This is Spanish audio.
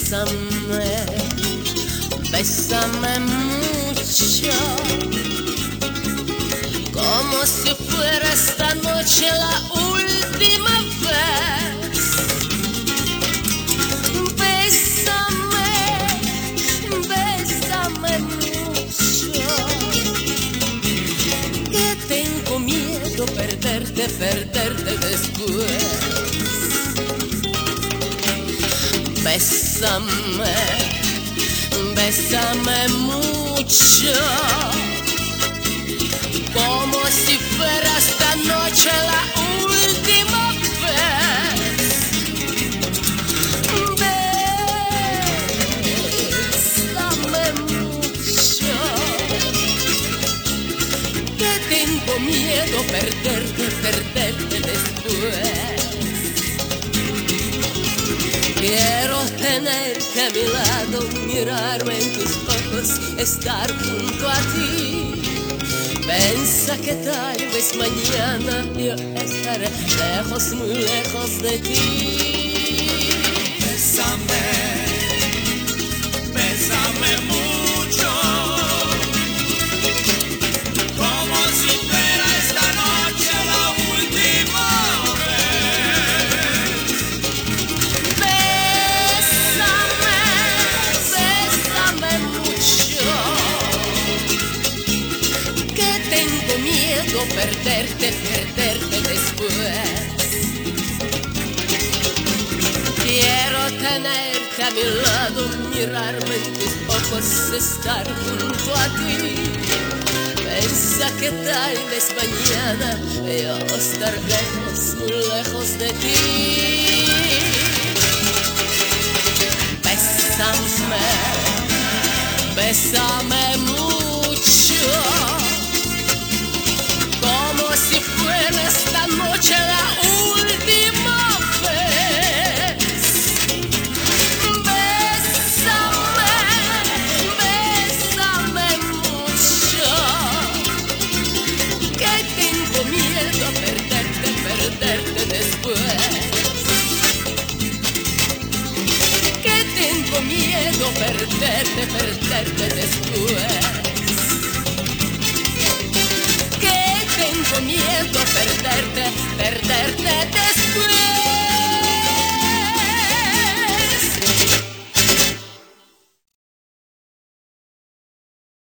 Bésame, bésame mucho, como si fuera esta noche la última vez. Bésame, bésame mucho, que tengo miedo perderte, perderte después. Bésame, bésame mucho, como si fuera esta noche la última vez. Bésame mucho, que tengo miedo perderte, perderte después. Quiero tenerte a mi lado, mirarme en tus ojos, estar junto a ti. Piensa que tal vez mañana yo estaré lejos, muy lejos de ti. Bésame, bésame mucho, como si fuera esta noche la última vez. Bésame, bésame mucho, que tengo miedo perderte, perderte después. Quiero tenerte a mi lado, mirarme en tus ojos, estar junto a ti. Piensa que tal vez mañana yo estaré lejos, muy lejos de ti. Bésame, bésame mucho, como si fuera esta noche la última vez. Bésame, bésame mucho, que tengo miedo a perderte, perderte después. Que tengo miedo a perderte, perderte después. Que tengo miedo a perderte, perderte después.